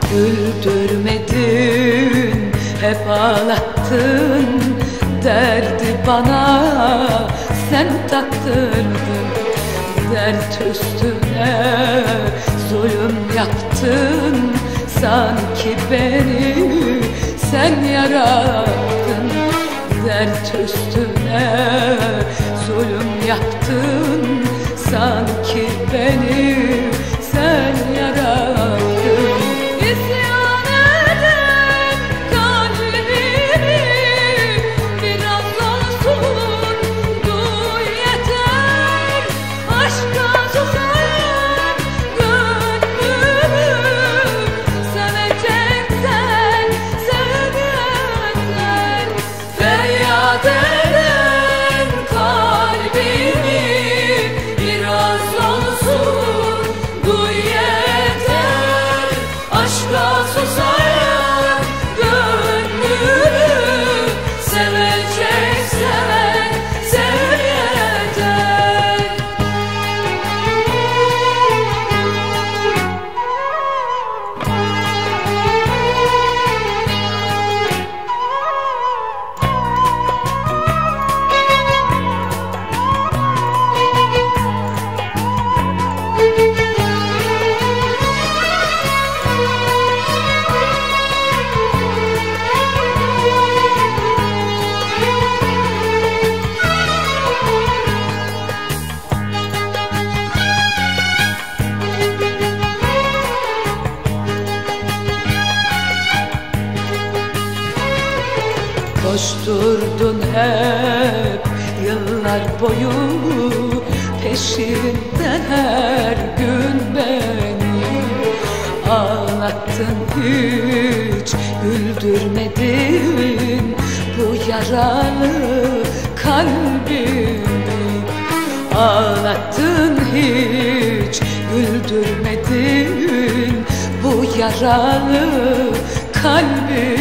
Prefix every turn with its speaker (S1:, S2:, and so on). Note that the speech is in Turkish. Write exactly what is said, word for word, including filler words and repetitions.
S1: güldürmedin, hep ağlattın. Derdi bana sen taktırdın. Dert üstüne zulüm yaptın. Sanki beni sen yarattın. Dert üstüne zulüm yaptın. Sanki beni sen yarattın. İsyan eden kalbimi biraz olsun duy yeter. Aşka susayan gönlümü seveceksen sev yeter. Feryat eden kalbimi biraz olsun duy yeter. Aşka susayan gönlümü seveceksen sev yeter. Koşturdun hep yıllar boyu peşinden her gün beni. Ağlattın hiç güldürmedin bu yaralı kalbimi. Ağlattın hiç güldürmedin bu yaralı kalbimi.